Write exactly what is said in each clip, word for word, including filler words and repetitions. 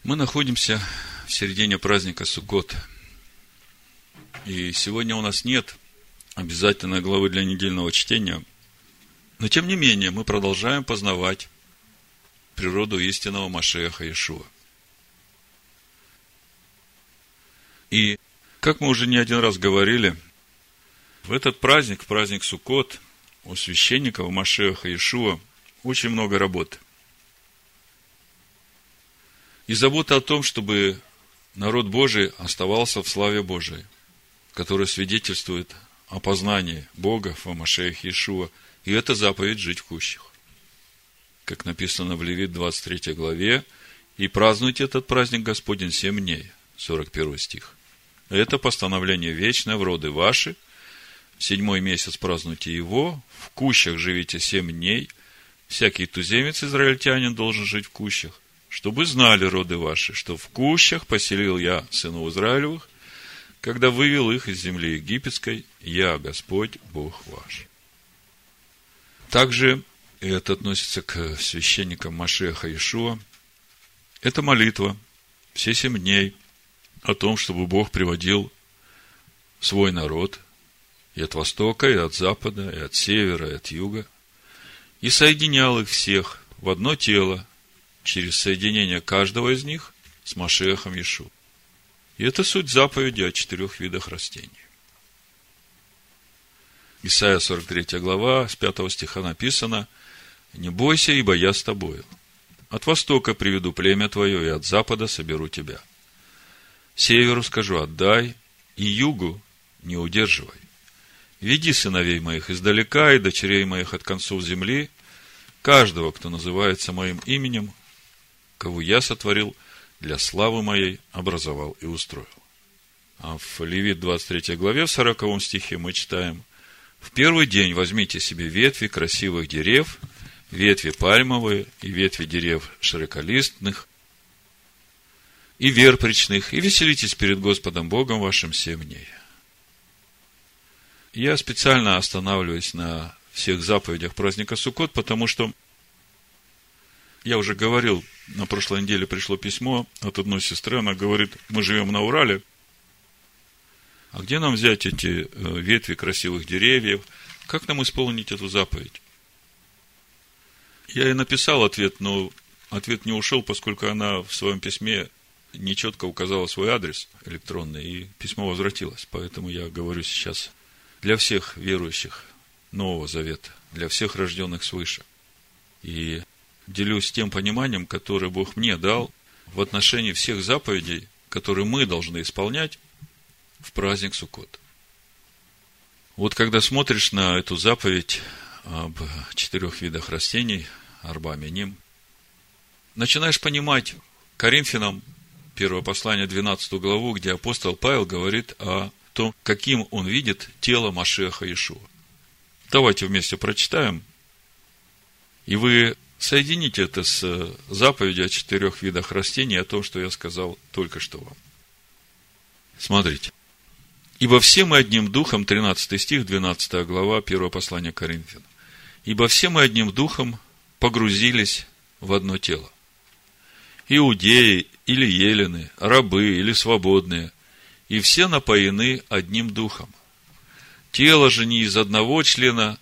Мы находимся в середине праздника Суккот. И сегодня у нас нет обязательной главы для недельного чтения. Но тем не менее, мы продолжаем познавать природу истинного Машиаха Иешуа. И, как мы уже не один раз говорили, в этот праздник, в праздник Суккот, у священников Машиаха Иешуа очень много работы. И забота о том, чтобы народ Божий оставался в славе Божией, которая свидетельствует о познании Бога во Машиахе Иешуа. И это заповедь жить в кущах. Как написано в Левит двадцать третьей главе, «И празднуйте этот праздник Господень семь дней», сорок первый стих. Это постановление вечное в роды ваши. В седьмой месяц празднуйте его, в кущах живите семь дней. Всякий туземец израильтянин должен жить в кущах, чтобы знали роды ваши, что в кущах поселил я сынов Израилевых, когда вывел их из земли египетской, я, Господь, Бог ваш. Также, и это относится к священникам Машиаха Иешуа, это молитва все семь дней о том, чтобы Бог приводил свой народ и от востока, и от запада, и от севера, и от юга, и соединял их всех в одно тело, через соединение каждого из них с Машиахом Иешуа. И это суть заповеди о четырех видах растений. Исайя сорок третья глава, с пятого стиха написано: «Не бойся, ибо я с тобою. От востока приведу племя твое, и от запада соберу тебя. Северу скажу: отдай, и югу не удерживай. Веди сыновей моих издалека, и дочерей моих от концов земли, каждого, кто называется моим именем, кого я сотворил, для славы моей образовал и устроил». А в Левит двадцать третьей главе, в сороковом стихе мы читаем: «В первый день возьмите себе ветви красивых дерев, ветви пальмовые и ветви дерев широколистных, и верпричных, и веселитесь перед Господом Богом вашим семь дней». Я специально останавливаюсь на всех заповедях праздника Суккот, потому что я уже говорил, на прошлой неделе пришло письмо от одной сестры, она говорит: мы живем на Урале, а где нам взять эти ветви красивых деревьев? Как нам исполнить эту заповедь? Я ей написал ответ, но ответ не ушел, поскольку она в своем письме нечетко указала свой адрес электронный, и письмо возвратилось. Поэтому я говорю сейчас для всех верующих Нового Завета, для всех рожденных свыше. И делюсь тем пониманием, которое Бог мне дал в отношении всех заповедей, которые мы должны исполнять в праздник Суккот. Вот когда смотришь на эту заповедь об четырех видах растений, арба миним, начинаешь понимать Коринфянам первое послание, двенадцатую главу, где апостол Павел говорит о том, каким он видит тело Машиаха Иешуа. Давайте вместе прочитаем, и вы соедините это с заповедью о четырех видах растений, о том, что я сказал только что вам. Смотрите. «Ибо все мы одним духом», тринадцатый стих, двенадцатая глава, первое послание Коринфянам. «Ибо все мы одним духом погрузились в одно тело. Иудеи или елены, рабы или свободные, и все напоены одним духом. Тело же не из одного члена,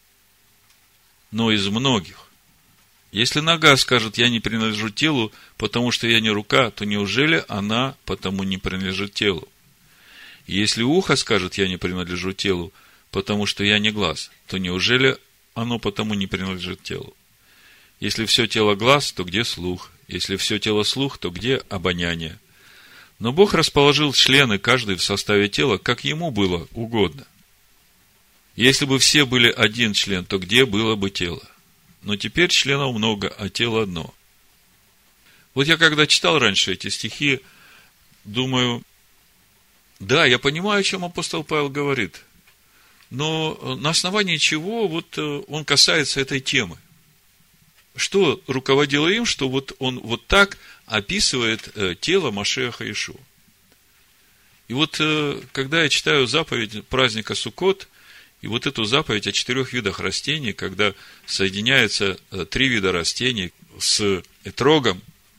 но из многих. Если нога скажет: я не принадлежу телу, потому что я не рука, то неужели она потому не принадлежит телу? И если ухо скажет: я не принадлежу телу, потому что я не глаз, то неужели оно потому не принадлежит телу? Если все тело глаз, то где слух? Если все тело слух, то где обоняние? Но Бог расположил члены каждый в составе тела, как ему было угодно. Если бы все были один член, то где было бы тело? Но теперь членов много, а тело одно». Вот я когда читал раньше эти стихи, думаю, да, я понимаю, о чем апостол Павел говорит, но на основании чего вот он касается этой темы? Что руководило им, что вот он вот так описывает тело Машиаха Иешуа? И вот когда я читаю заповедь праздника Суккот, и вот эту заповедь о четырех видах растений, когда соединяются три вида растений с этрогом,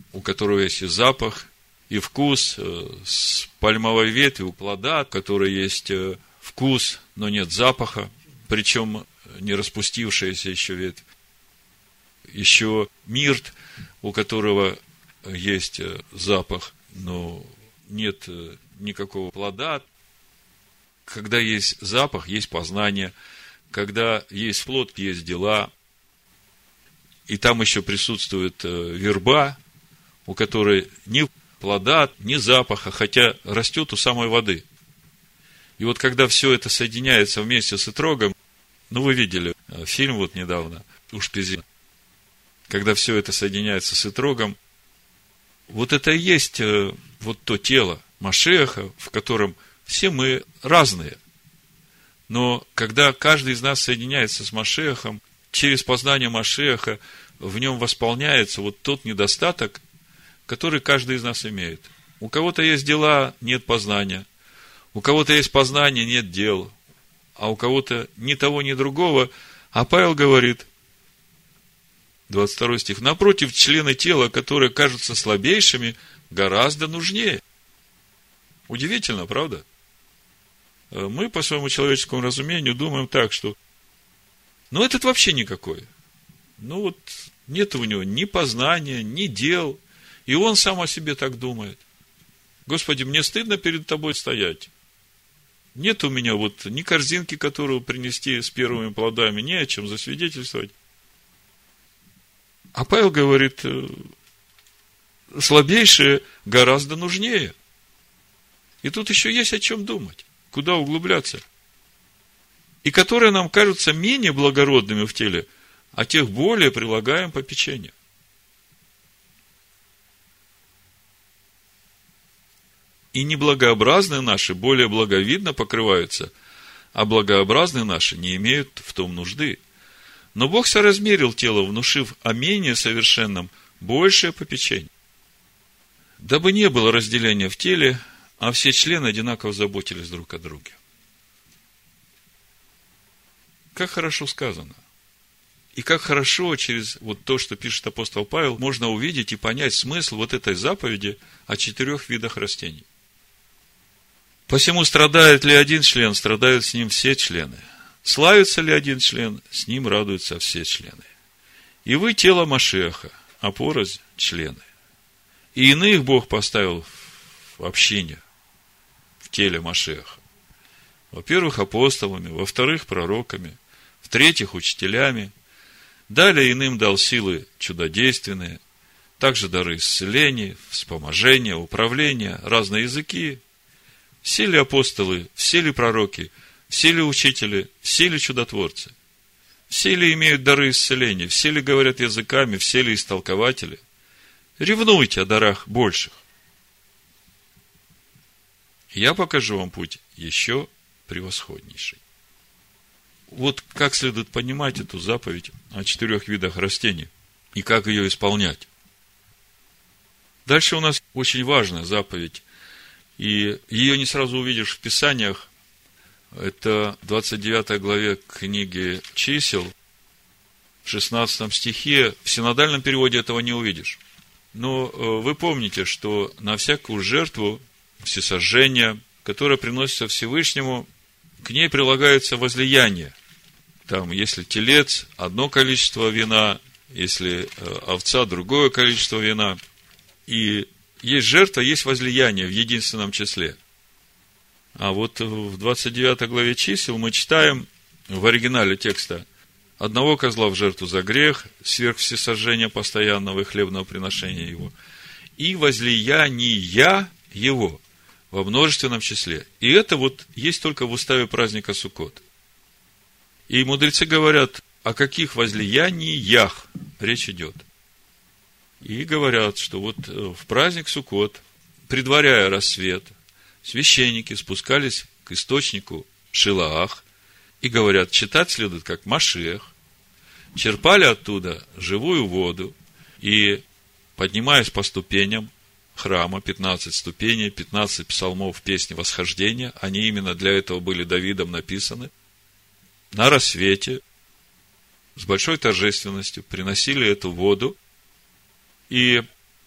у которого есть и запах, и вкус, с пальмовой ветви у плода, у которой есть вкус, но нет запаха, причем не распустившаяся еще ветвь. Еще мирт, у которого есть запах, но нет никакого плода. Когда есть запах, есть познание. Когда есть плод, есть дела. И там еще присутствует верба, у которой ни плода, ни запаха, хотя растет у самой воды. И вот когда все это соединяется вместе с итрогом, ну, вы видели фильм вот недавно, Ушпизин, когда все это соединяется с итрогом, вот это и есть вот то тело Машиаха, в котором все мы разные. Но когда каждый из нас соединяется с Машиахом, через познание Машиаха в нем восполняется вот тот недостаток, который каждый из нас имеет. У кого-то есть дела, нет познания. У кого-то есть познание, нет дел. А у кого-то ни того, ни другого. А Павел говорит, двадцать второй стих, напротив, члены тела, которые кажутся слабейшими, гораздо нужнее. Удивительно, правда? Мы по своему человеческому разумению думаем так, что ну, этот вообще никакой. Ну, вот нет у него ни познания, ни дел. И он сам о себе так думает. Господи, мне стыдно перед тобой стоять. Нет у меня вот ни корзинки, которую принести с первыми плодами, ни о чем засвидетельствовать. А Павел говорит, слабейшие гораздо нужнее. И тут еще есть о чем думать, куда углубляться. И которые нам кажутся менее благородными в теле, а тех более прилагаем попечение. И неблагообразные наши более благовидно покрываются, а благообразные наши не имеют в том нужды. Но Бог соразмерил тело, внушив о менее совершенном большее попечение, дабы не было разделения в теле, а все члены одинаково заботились друг о друге. Как хорошо сказано. И как хорошо через вот то, что пишет апостол Павел, можно увидеть и понять смысл вот этой заповеди о четырех видах растений. Посему страдает ли один член, страдают с ним все члены. Славится ли один член, с ним радуются все члены. И вы тело Машиаха, а порознь члены. И иных Бог поставил в общине, в теле Машиаха. Во-первых, апостолами, во-вторых, пророками, в-третьих, учителями. Далее иным дал силы чудодейственные, также дары исцеления, вспоможения, управления, разные языки. Все ли апостолы, все ли пророки, все ли учители, все ли чудотворцы? Все ли имеют дары исцеления, все ли говорят языками, все ли истолкователи? Ревнуйте о дарах больших. Я покажу вам путь еще превосходнейший. Вот как следует понимать эту заповедь о четырех видах растений и как ее исполнять. Дальше у нас очень важная заповедь, и ее не сразу увидишь в Писаниях. Это в двадцать девятой главе книги Чисел, в шестнадцатом стихе. В синодальном переводе этого не увидишь. Но вы помните, что на всякую жертву всесожжения, которая приносится Всевышнему, к ней прилагается возлияние. Там, если телец, одно количество вина, если овца, другое количество вина. И есть жертва, есть возлияние в единственном числе. А вот в двадцать девятой главе Чисел мы читаем в оригинале текста: одного козла в жертву за грех, сверх всесожжения постоянного и хлебного приношения его, и возлияния его во множественном числе. И это вот есть только в уставе праздника Суккот. И мудрецы говорят, о каких возлияниях речь идет. И говорят, что вот в праздник Суккот, предваряя рассвет, священники спускались к источнику Шилаах и говорят, читать следует как Машиах, черпали оттуда живую воду и, поднимаясь по ступеням храма, пятнадцать ступеней, пятнадцать псалмов песни восхождения, они именно для этого были Давидом написаны, на рассвете с большой торжественностью приносили эту воду, и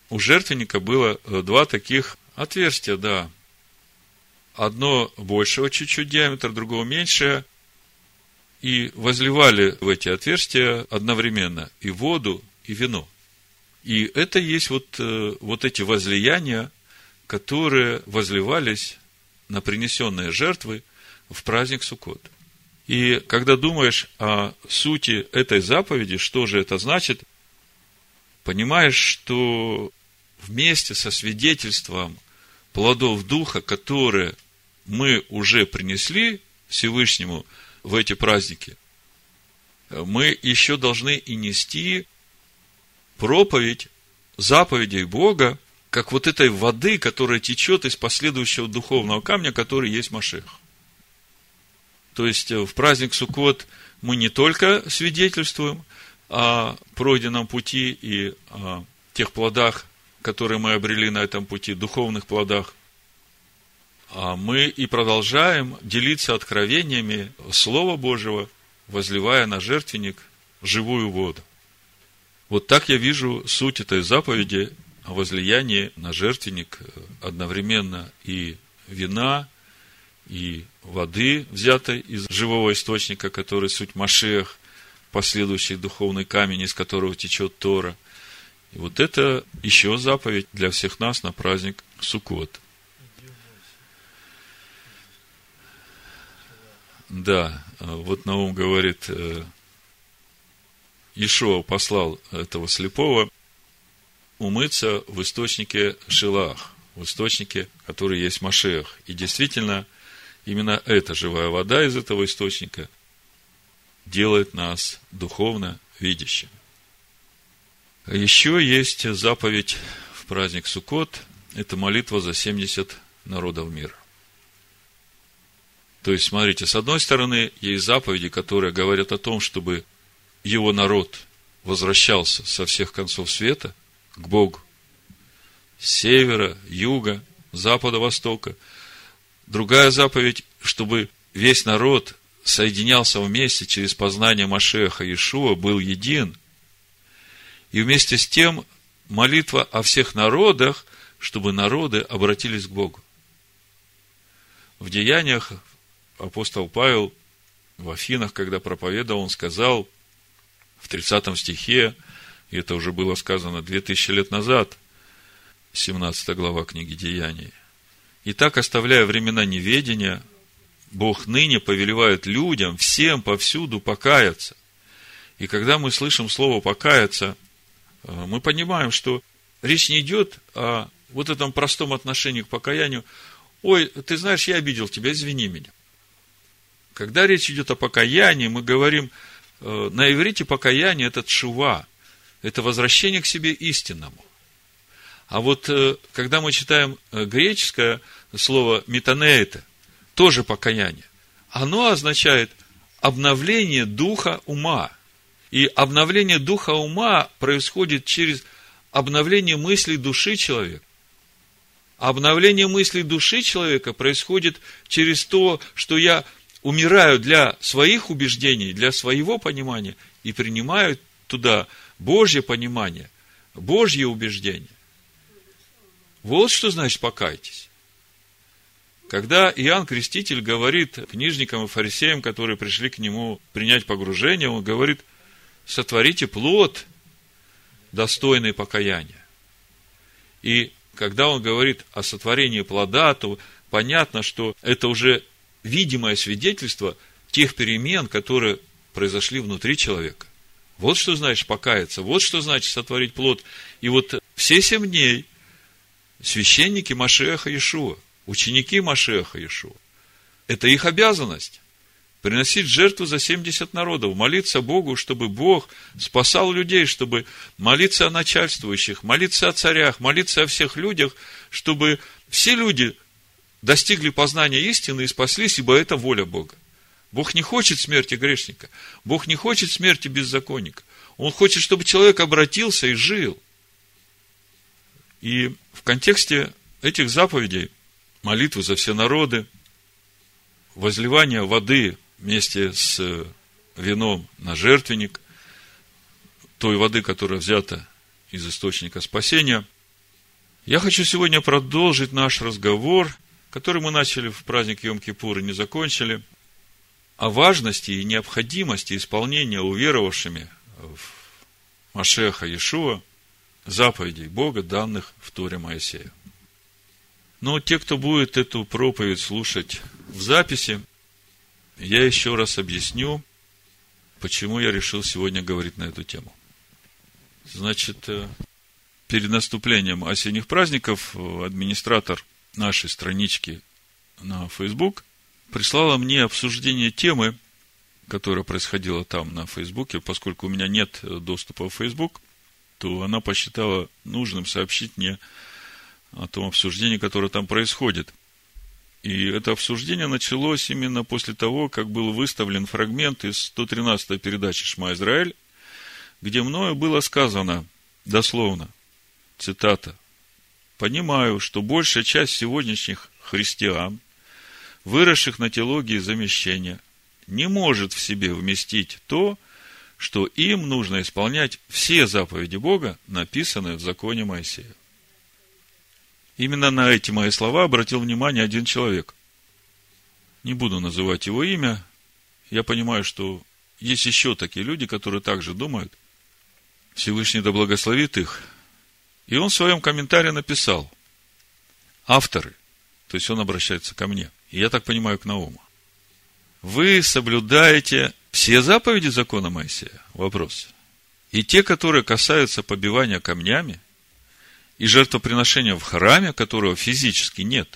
у жертвенника было два таких отверстия, да. Одно большего чуть-чуть диаметра, другого меньшее. И возливали в эти отверстия одновременно и воду, и вино. И это есть вот, вот эти возлияния, которые возливались на принесенные жертвы в праздник Суккот. И когда думаешь о сути этой заповеди, что же это значит, понимаешь, что вместе со свидетельством плодов Духа, которые мы уже принесли Всевышнему в эти праздники, мы еще должны и нести проповедь заповедей Бога, как вот этой воды, которая течет из последующего духовного камня, который есть Машиах. То есть, в праздник Суккот мы не только свидетельствуем о пройденном пути и о тех плодах, которые мы обрели на этом пути, духовных плодах, а мы и продолжаем делиться откровениями Слова Божьего, возливая на жертвенник живую воду. Вот так я вижу суть этой заповеди о возлиянии на жертвенник одновременно и вина, и воды, взятой из живого источника, который суть Машиах, последующий духовный камень, из которого течет Тора. И вот это еще заповедь для всех нас на праздник Суккот. Да, вот Наум говорит, Иешуа послал этого слепого умыться в источнике Шилах, в источнике, который есть Машиах. И действительно, именно эта живая вода из этого источника делает нас духовно видящими. Еще есть заповедь в праздник Суккот, это молитва за семьдесят народов мира. То есть, смотрите, с одной стороны, есть заповеди, которые говорят о том, чтобы его народ возвращался со всех концов света к Богу. С севера, юга, запада, востока. Другая заповедь, чтобы весь народ соединялся вместе через познание Машиаха Иешуа, был един. И вместе с тем молитва о всех народах, чтобы народы обратились к Богу. В Деяниях апостол Павел в Афинах, когда проповедовал, он сказал в тридцатом стихе, и это уже было сказано две тысячи лет назад, семнадцатая глава книги Деяний: «Итак, оставляя времена неведения, Бог ныне повелевает людям всем повсюду покаяться». И когда мы слышим слово «покаяться», мы понимаем, что речь не идет о вот этом простом отношении к покаянию. «Ой, ты знаешь, я обидел тебя, извини меня». Когда речь идет о покаянии, мы говорим, на иврите покаяние – это тшува, это возвращение к себе истинному. А вот когда мы читаем греческое слово метанеите, тоже покаяние, оно означает обновление духа ума. И обновление духа ума происходит через обновление мыслей души человека. Обновление мыслей души человека происходит через то, что я умираю для своих убеждений, для своего понимания и принимаю туда Божье понимание, Божье убеждение. Вот что значит покайтесь. Когда Иоанн Креститель говорит книжникам и фарисеям, которые пришли к нему принять погружение, он говорит: сотворите плод, достойный покаяния. И когда он говорит о сотворении плода, то понятно, что это уже видимое свидетельство тех перемен, которые произошли внутри человека. Вот что значит покаяться, вот что значит сотворить плод. И вот все семь дней священники Машиаха Иешуа, ученики Машиаха Иешуа, это их обязанность приносить жертву за семьдесят народов, молиться Богу, чтобы Бог спасал людей, чтобы молиться о начальствующих, молиться о царях, молиться о всех людях, чтобы все люди достигли познания истины и спаслись, ибо это воля Бога. Бог не хочет смерти грешника. Бог не хочет смерти беззаконника. Он хочет, чтобы человек обратился и жил. И в контексте этих заповедей, молитвы за все народы, возливание воды вместе с вином на жертвенник, той воды, которая взята из источника спасения, Я хочу сегодня продолжить наш разговор, который мы начали в праздник Йом-Кипур и не закончили, о важности и необходимости исполнения уверовавшими в Машеха Иешуа заповедей Бога, данных в Торе Моисею. Но те, кто будет эту проповедь слушать в записи, я еще раз объясню, почему я решил сегодня говорить на эту тему. Значит, перед наступлением осенних праздников администратор нашей странички на Facebook прислала мне обсуждение темы, которая происходила там на Фейсбуке. Поскольку у меня нет доступа в Facebook, то она посчитала нужным сообщить мне о том обсуждении, которое там происходит. И это обсуждение началось именно после того, как был выставлен фрагмент из сто тринадцатой передачи «Шма Израэль», где мною было сказано, дословно, цитата: «Понимаю, что большая часть сегодняшних христиан, выросших на теологии замещения, не может в себе вместить то, что им нужно исполнять все заповеди Бога, написанные в законе Моисея». Именно на эти мои слова обратил внимание один человек. Не буду называть его имя. Я понимаю, что есть еще такие люди, которые также думают. Всевышний да благословит их. И он в своем комментарии написал: авторы, то есть он обращается ко мне, и я так понимаю, к Науму, вы соблюдаете все заповеди закона Моисея? Вопрос. И те, которые касаются побивания камнями и жертвоприношения в храме, которого физически нет.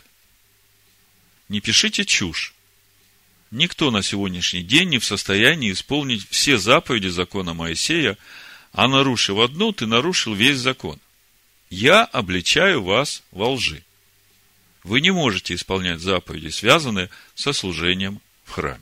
Не пишите чушь. Никто на сегодняшний день не в состоянии исполнить все заповеди закона Моисея, а нарушив одну, ты нарушил весь закон. Я обличаю вас во лжи. Вы не можете исполнять заповеди, связанные со служением в храме.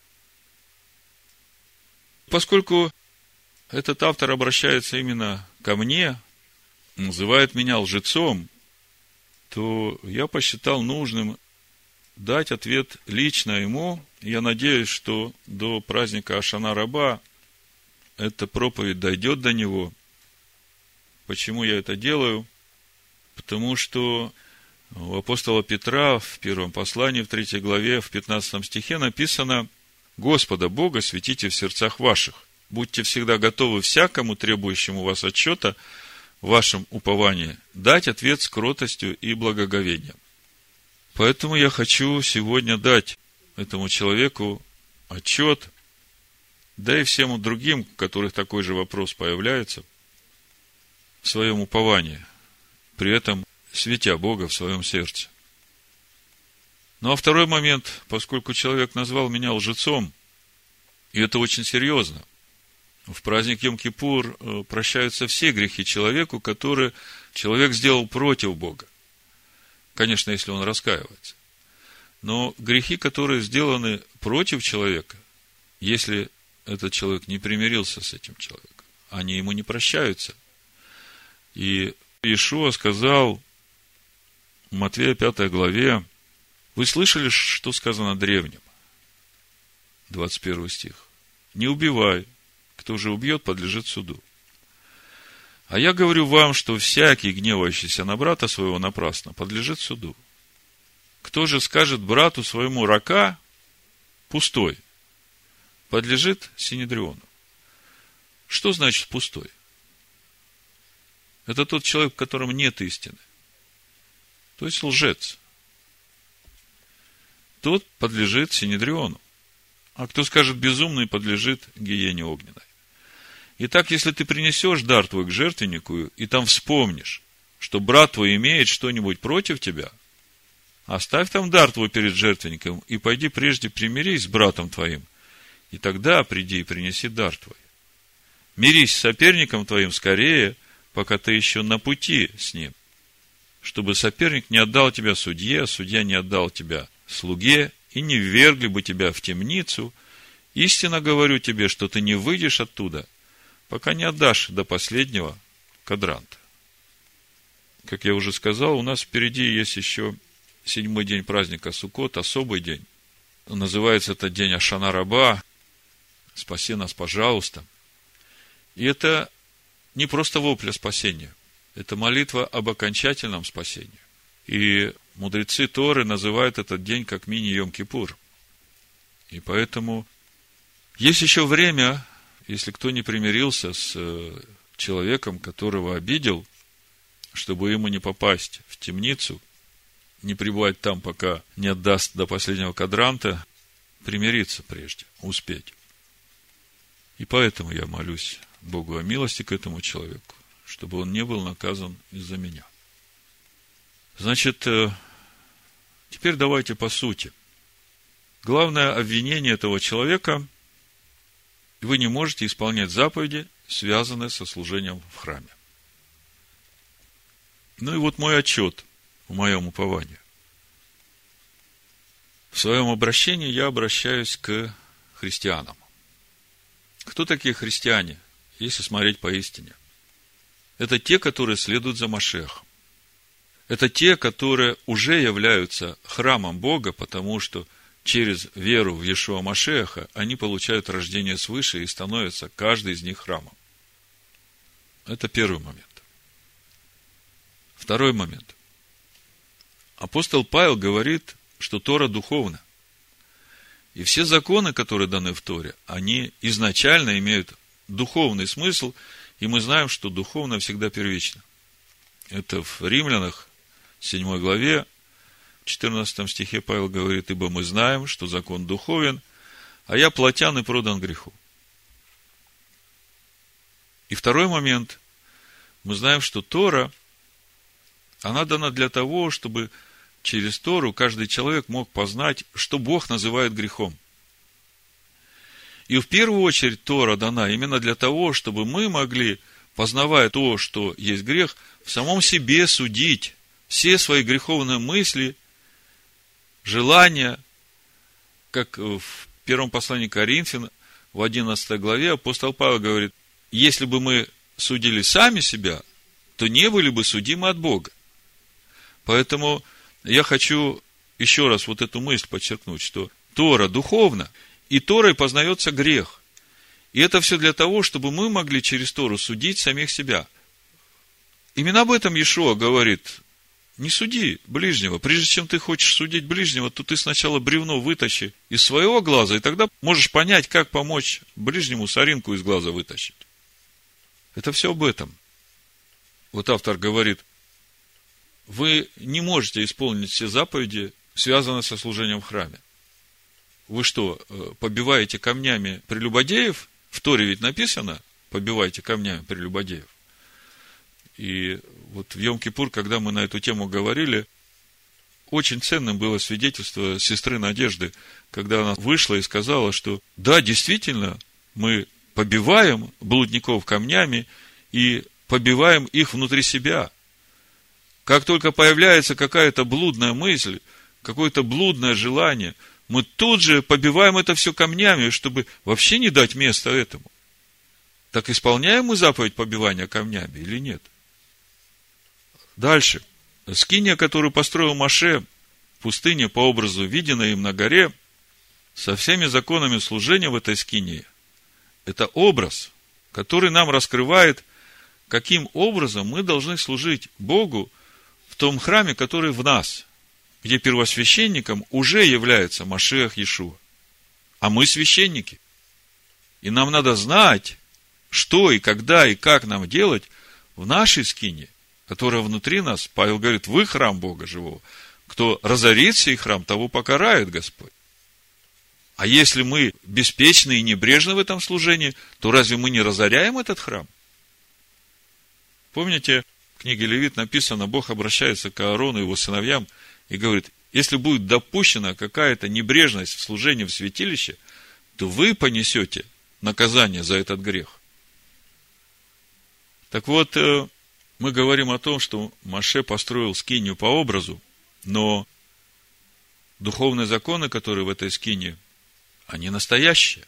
Поскольку этот автор обращается именно ко мне, называет меня лжецом, то я посчитал нужным дать ответ лично ему. Я надеюсь, что до праздника Ашана Раба эта проповедь дойдет до него. Почему я это делаю? Потому что у апостола Петра в первом послании, в третьей главе, в пятнадцатом стихе написано: «Господа Бога светите в сердцах ваших, будьте всегда готовы всякому требующему вас отчета в вашем уповании дать ответ с кротостью и благоговением». Поэтому я хочу сегодня дать этому человеку отчет, да и всем другим, у которых такой же вопрос появляется, в своем уповании, при этом светя Бога в своем сердце. Ну а второй момент, поскольку человек назвал меня лжецом, и это очень серьезно, в праздник Йом-Кипур прощаются все грехи человеку, которые человек сделал против Бога. Конечно, если он раскаивается. Но грехи, которые сделаны против человека, если этот человек не примирился с этим человеком, они ему не прощаются. И Иешуа сказал в Матфея пятой главе: вы слышали, что сказано древним? двадцать первый стих. Не убивай. Кто же убьет, подлежит суду. А я говорю вам, что всякий, гневающийся на брата своего напрасно, подлежит суду. Кто же скажет брату своему рака, пустой, подлежит синедриону. Что значит пустой? Это тот человек, в котором нет истины. То есть лжец. Тот подлежит синедриону. А кто скажет безумный, подлежит гиене огненной. Итак, если ты принесешь дар твой к жертвеннику, и там вспомнишь, что брат твой имеет что-нибудь против тебя, оставь там дар твой перед жертвенником, и пойди прежде примирись с братом твоим, и тогда приди и принеси дар твой. Мирись с соперником твоим скорее, пока ты еще на пути с ним, чтобы соперник не отдал тебя судье, а судья не отдал тебя слуге, и не ввергли бы тебя в темницу. Истинно говорю тебе, что ты не выйдешь оттуда, пока не отдашь до последнего кадранта. Как я уже сказал, у нас впереди есть еще седьмой день праздника Суккот, особый день. Называется это день Ашана Раба. Спаси нас, пожалуйста. И это не просто вопль о спасении. Это молитва об окончательном спасении. И мудрецы Торы называют этот день как мини-Йом-Кипур. И поэтому есть еще время, если кто не примирился с человеком, которого обидел, чтобы ему не попасть в темницу, не пребывать там, пока не отдаст до последнего квадранта, примириться прежде, успеть. И поэтому я молюсь Богу о милости к этому человеку, чтобы он не был наказан из-за меня. Значит, теперь давайте по сути. Главное обвинение этого человека: вы не можете исполнять заповеди, связанные со служением в храме. Ну и вот мой отчет в моем уповании. В своем обращении я обращаюсь к христианам. Кто такие христиане, если смотреть поистине? Это те, которые следуют за Машиахом. Это те, которые уже являются храмом Бога, потому что через веру в Иешуа Машиаха они получают рождение свыше и становятся каждый из них храмом. Это первый момент. Второй момент. Апостол Павел говорит, что Тора духовна. И все законы, которые даны в Торе, они изначально имеют духовный смысл, и мы знаем, что духовно всегда первично. Это в Римлянах, седьмой главе, в четырнадцатом стихе Павел говорит: ибо мы знаем, что закон духовен, а я плотян и продан греху. И второй момент. Мы знаем, что Тора, она дана для того, чтобы через Тору каждый человек мог познать, что Бог называет грехом. И в первую очередь Тора дана именно для того, чтобы мы могли, познавая то, что есть грех, в самом себе судить все свои греховные мысли, желания, как в первом послании к Коринфянам, в одиннадцатой главе апостол Павел говорит: если бы мы судили сами себя, то не были бы судимы от Бога. Поэтому я хочу еще раз вот эту мысль подчеркнуть, что Тора духовна, и Торой познается грех. И это все для того, чтобы мы могли через Тору судить самих себя. Именно об этом Иешуа говорит: не суди ближнего. Прежде чем ты хочешь судить ближнего, то ты сначала бревно вытащи из своего глаза, и тогда можешь понять, как помочь ближнему соринку из глаза вытащить. Это все об этом. Вот автор говорит: вы не можете исполнить все заповеди, связанные со служением в храме. Вы что, побиваете камнями прелюбодеев? В Торе ведь написано: побивайте камнями прелюбодеев. И вот в Йом-Кипур, когда мы на эту тему говорили, очень ценным было свидетельство сестры Надежды, когда она вышла и сказала, что да, действительно, мы побиваем блудников камнями и побиваем их внутри себя. Как только появляется какая-то блудная мысль, какое-то блудное желание, мы тут же побиваем это все камнями, чтобы вообще не дать места этому. Так исполняем мы заповедь побивания камнями или нет? Дальше. Скиния, которую построил Моше в пустыне по образу, виденной им на горе, со всеми законами служения в этой скинии, это образ, который нам раскрывает, каким образом мы должны служить Богу в том храме, который в нас, где первосвященником уже является Машиах Иешуа. А мы священники. И нам надо знать, что и когда и как нам делать в нашей скинии, которая внутри нас. Павел говорит: вы храм Бога живого. Кто разорит сей храм, того покарает Господь. А если мы беспечны и небрежны в этом служении, то разве мы не разоряем этот храм? Помните, в книге Левит написано: Бог обращается к Аарону и его сыновьям и говорит: если будет допущена какая-то небрежность в служении в святилище, то вы понесете наказание за этот грех. Так вот, мы говорим о том, что Моше построил скинию по образу, но духовные законы, которые в этой скинии, они настоящие.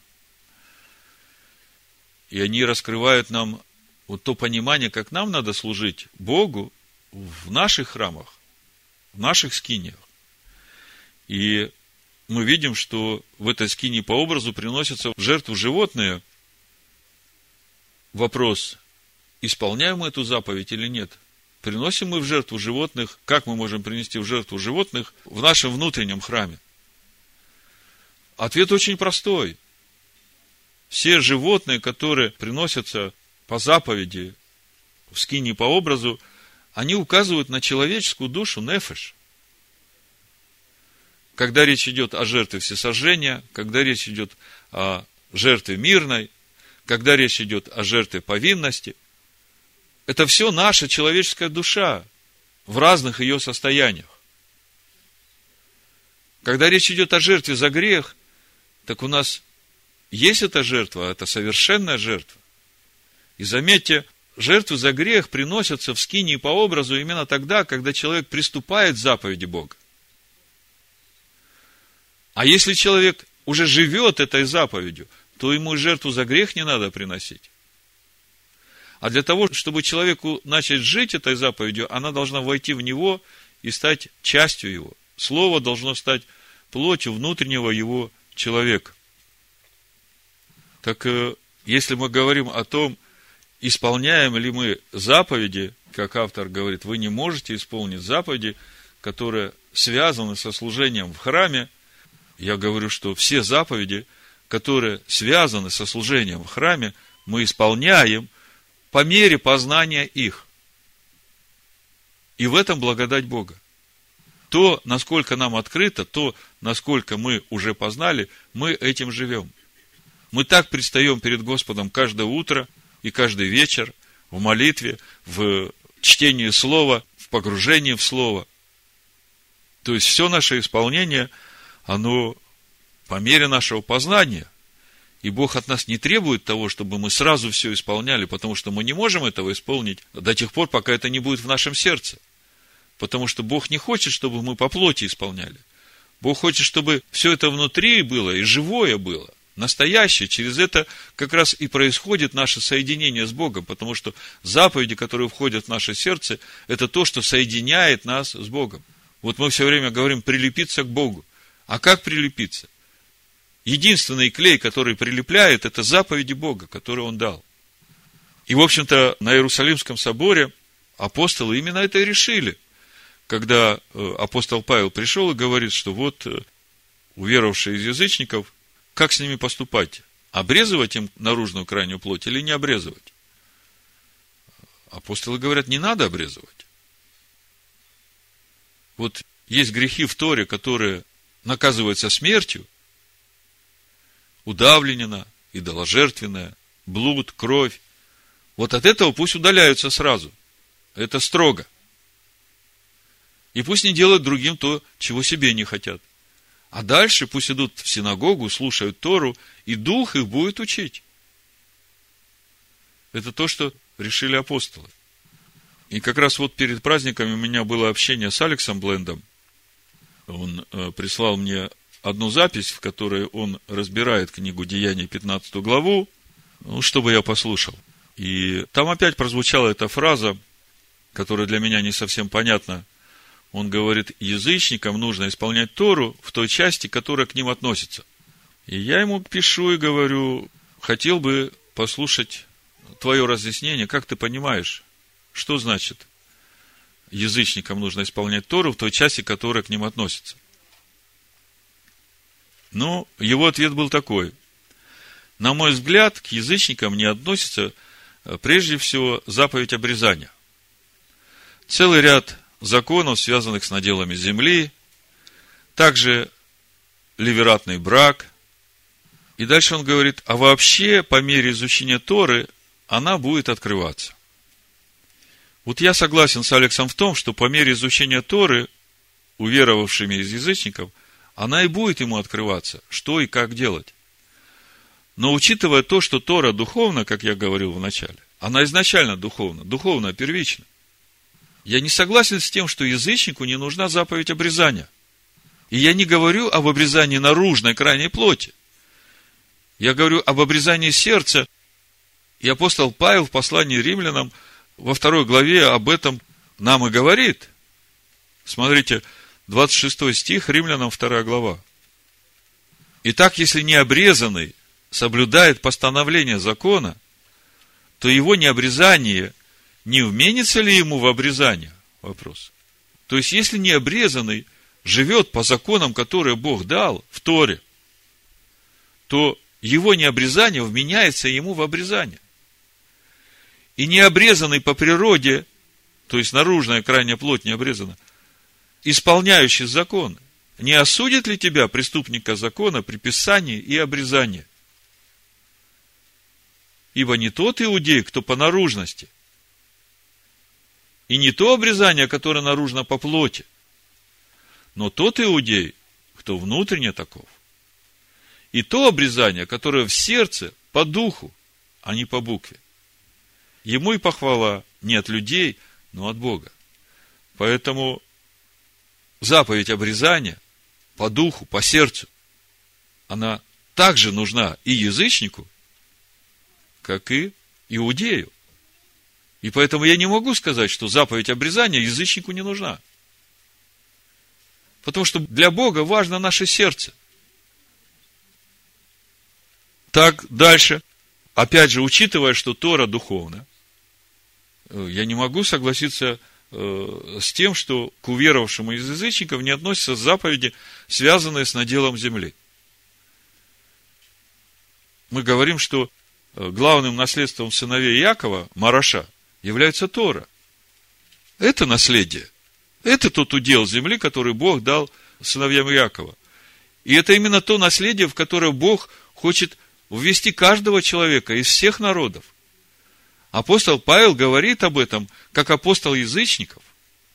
И они раскрывают нам вот то понимание, как нам надо служить Богу в наших храмах, в наших скиниях. И мы видим, что в этой скинии по образу приносятся в жертву животные. Вопрос: исполняем мы эту заповедь или нет? приносим мы в жертву животных, как мы можем принести в жертву животных в нашем внутреннем храме? Ответ очень простой. Все животные, которые приносятся по заповеди, в скинии по образу, они указывают на человеческую душу, нефеш. Когда речь идет о жертве всесожжения, когда речь идет о жертве мирной, когда речь идет о жертве повинности, это все наша человеческая душа в разных ее состояниях. Когда речь идет о жертве за грех, так у нас есть эта жертва, это совершенная жертва. И заметьте, жертвы за грех приносятся в скинии по образу именно тогда, когда человек приступает к заповеди Бога. А если человек уже живет этой заповедью, то ему жертву за грех не надо приносить. А для того, чтобы человеку начать жить этой заповедью, она должна войти в него и стать частью его. Слово должно стать плотью внутреннего его человека. Так, если мы говорим о том, исполняем ли мы заповеди, как автор говорит, вы не можете исполнить заповеди, которые связаны со служением в храме. Я говорю, что все заповеди, которые связаны со служением в храме, мы исполняем по мере познания их. И в этом благодать Бога. То, насколько нам открыто, то, насколько мы уже познали, мы этим живем. Мы так предстаем перед Господом каждое утро и каждый вечер в молитве, в чтении Слова, в погружении в Слово. То есть, все наше исполнение, оно по мере нашего познания. И Бог от нас не требует того, чтобы мы сразу все исполняли, потому что мы не можем этого исполнить до тех пор, пока это не будет в нашем сердце. Потому что Бог не хочет, чтобы мы по плоти исполняли. Бог хочет, чтобы все это внутри было и живое было, настоящее. Через это как раз и происходит наше соединение с Богом, потому что заповеди, которые входят в наше сердце, это то, что соединяет нас с Богом. Вот мы все время говорим прилепиться к Богу. А как прилепиться? Единственный клей, который прилепляет, это заповеди Бога, которые Он дал. И, в общем-то, на Иерусалимском соборе апостолы именно это и решили. Когда апостол Павел пришел и говорит, что вот уверовавшие из язычников, как с ними поступать? Обрезывать им наружную крайнюю плоть или не обрезывать? Апостолы говорят, не надо обрезывать. Вот есть грехи в Торе, которые наказываются смертью. Удавленина, идоложертвенная, блуд, кровь. Вот от этого пусть удаляются сразу. Это строго. И пусть не делают другим то, чего себе не хотят. А дальше пусть идут в синагогу, слушают Тору, и Дух их будет учить. Это то, что решили апостолы. И как раз вот перед праздниками у меня было общение с Алексом Блендом. Он э, прислал мне одну запись, в которой он разбирает книгу Деяний, пятнадцатую главу, ну, чтобы я послушал. И там опять прозвучала эта фраза, которая для меня не совсем понятна. Он говорит, язычникам нужно исполнять Тору в той части, которая к ним относится. И я ему пишу и говорю, хотел бы послушать твое разъяснение, как ты понимаешь, что значит язычникам нужно исполнять Тору в той части, которая к ним относится. Ну, его ответ был такой. На мой взгляд, к язычникам не относится прежде всего заповедь обрезания. Целый ряд законов, связанных с наделами земли, также левиратный брак. И дальше он говорит, а вообще по мере изучения Торы она будет открываться. Вот я согласен с Алексом в том, что по мере изучения Торы, уверовавшими из язычников, она и будет ему открываться, что и как делать. Но учитывая то, что Тора духовна, как я говорил в начале, она изначально духовна, духовно первична. Я не согласен с тем, что язычнику не нужна заповедь обрезания. И я не говорю об обрезании наружной крайней плоти. Я говорю об обрезании сердца. И апостол Павел в послании римлянам во второй главе об этом нам и говорит. Смотрите, двадцать шестой стих, Римлянам вторая глава. Итак, если необрезанный соблюдает постановление закона, то его необрезание не вменится ли ему в обрезание? Вопрос. То есть, если не обрезанный живет по законам, которые Бог дал в Торе, то его необрезание вменяется ему в обрезание. И необрезанный по природе, то есть наружная крайняя плоть не обрезана, исполняющий закон, не осудит ли тебя, преступника закона, при писании и обрезании? Ибо не тот иудей, кто по наружности, и не то обрезание, которое наружно по плоти, но тот иудей, кто внутренне таков, и то обрезание, которое в сердце по духу, а не по букве. Ему и похвала не от людей, но от Бога. Поэтому заповедь обрезания по духу, по сердцу, она также нужна и язычнику, как и иудею. И поэтому я не могу сказать, что заповедь обрезания язычнику не нужна. Потому что для Бога важно наше сердце. Так, дальше. Опять же, учитывая, что Тора духовна, я не могу согласиться э, с тем, что к уверовавшему из язычников не относятся заповеди, связанные с наделом земли. Мы говорим, что главным наследством сыновей Иакова, Мараша, является Тора. Это наследие. Это тот удел земли, который Бог дал сыновьям Иакова. И это именно то наследие, в которое Бог хочет ввести каждого человека из всех народов. Апостол Павел говорит об этом, как апостол язычников.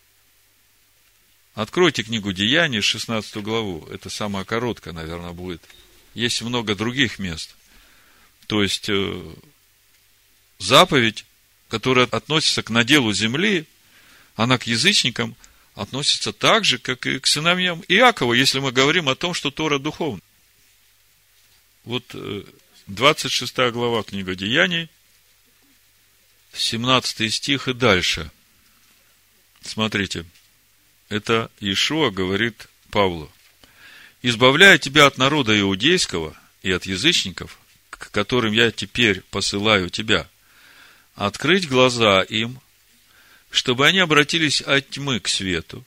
Откройте книгу Деяний, шестнадцатую главу. Это самая короткая, наверное, будет. Есть много других мест. То есть, заповедь, которая относится к наделу земли, она к язычникам относится так же, как и к сыновьям Иакова, если мы говорим о том, что Тора духовна. Вот двадцать шестая глава книга Деяний, семнадцатый стих и дальше. Смотрите, это Иешуа говорит Павлу: «Избавляя тебя от народа иудейского и от язычников, к которым я теперь посылаю тебя, открыть глаза им, чтобы они обратились от тьмы к свету».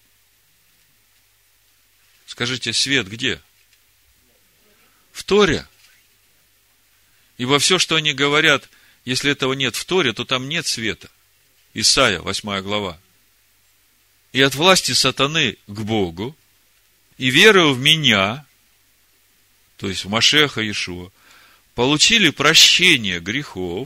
Скажите, свет где? В Торе. Ибо все, что они говорят, если этого нет в Торе, то там нет света. Исайя, восьмая глава. «И от власти сатаны к Богу, и верою в меня», то есть в Машеха Иешуа, «получили прощение грехов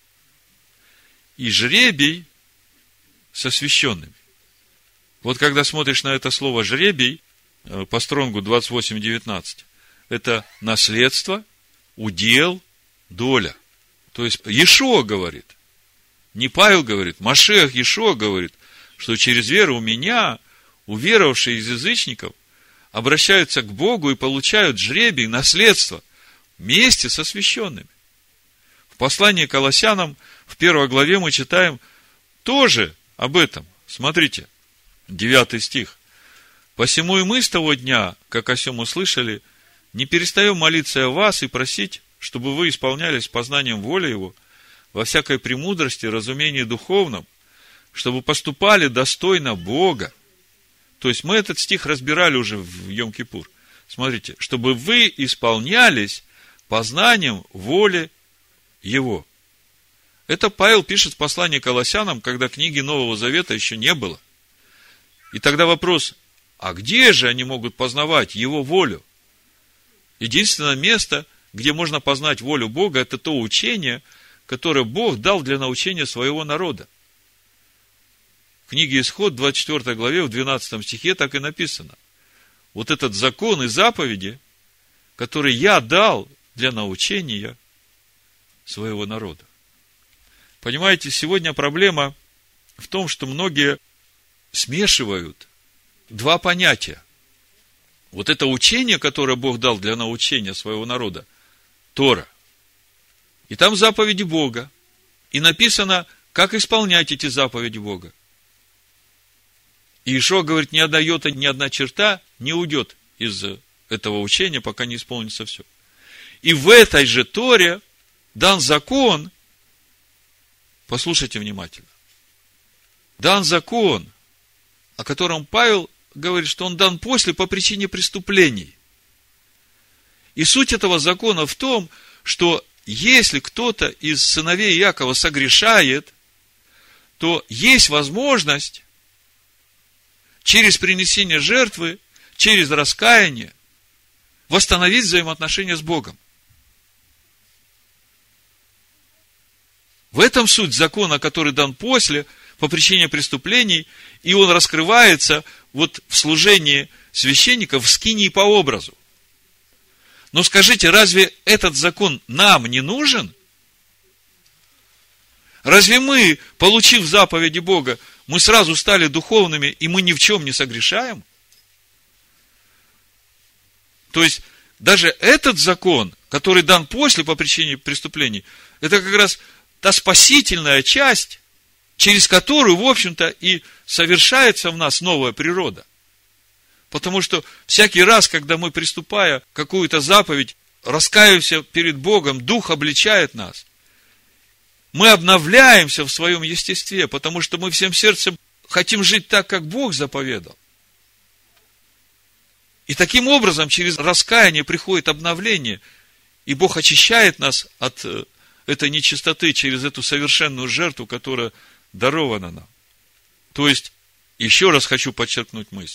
и жребий со священными». Вот когда смотришь на это слово «жребий», по Стронгу двадцать восемь девятнадцать, это наследство, удел, доля. То есть Иешуа говорит, не Павел говорит, Машех Иешуа говорит, что через веру у меня, уверовавшие из язычников, обращаются к Богу и получают жребий, наследство, вместе со священными. В послании к Колоссянам, в первой главе мы читаем тоже об этом. Смотрите, девятый стих. «Посему и мы с того дня, как о сем услышали, не перестаем молиться о вас и просить, чтобы вы исполнялись познанием воли Его во всякой премудрости, разумении духовном, чтобы поступали достойно Бога». То есть мы этот стих разбирали уже в Йом-Кипур. Смотрите, чтобы вы исполнялись познанием воли Его. Это Павел пишет в послании к Колоссянам, когда книги Нового Завета еще не было. И тогда вопрос: а где же они могут познавать Его волю? Единственное место, где можно познать волю Бога, это то учение, которое Бог дал для научения своего народа. В книге Исход, двадцать четвёртой главе, в двенадцатом стихе так и написано. Вот этот закон и заповеди, которые я дал для научения своего народа. Понимаете, сегодня проблема в том, что многие смешивают два понятия. Вот это учение, которое Бог дал для научения своего народа, Тора. И там заповеди Бога. И написано, как исполнять эти заповеди Бога. И Иешуа говорит, ни одна йота, ни одна черта не уйдет из этого учения, пока не исполнится все. И в этой же Торе дан закон, послушайте внимательно, дан закон, о котором Павел говорит, что он дан после по причине преступлений. И суть этого закона в том, что если кто-то из сыновей Иакова согрешает, то есть возможность через принесение жертвы, через раскаяние восстановить взаимоотношения с Богом. В этом суть закона, который дан после, по причине преступлений, и он раскрывается вот в служении священников в скинии по образу. Но скажите, разве этот закон нам не нужен? Разве мы, получив заповеди Бога, мы сразу стали духовными, и мы ни в чем не согрешаем? То есть, даже этот закон, который дан после по причине преступлений, это как раз та спасительная часть, через которую, в общем-то, и совершается в нас новая природа. Потому что всякий раз, когда мы, приступая какую-то заповедь, раскаиваемся перед Богом, Дух обличает нас. Мы обновляемся в своем естестве, потому что мы всем сердцем хотим жить так, как Бог заповедал. И таким образом, через раскаяние приходит обновление, и Бог очищает нас от этой нечистоты через эту совершенную жертву, которая дарована нам. То есть, еще раз хочу подчеркнуть мысль.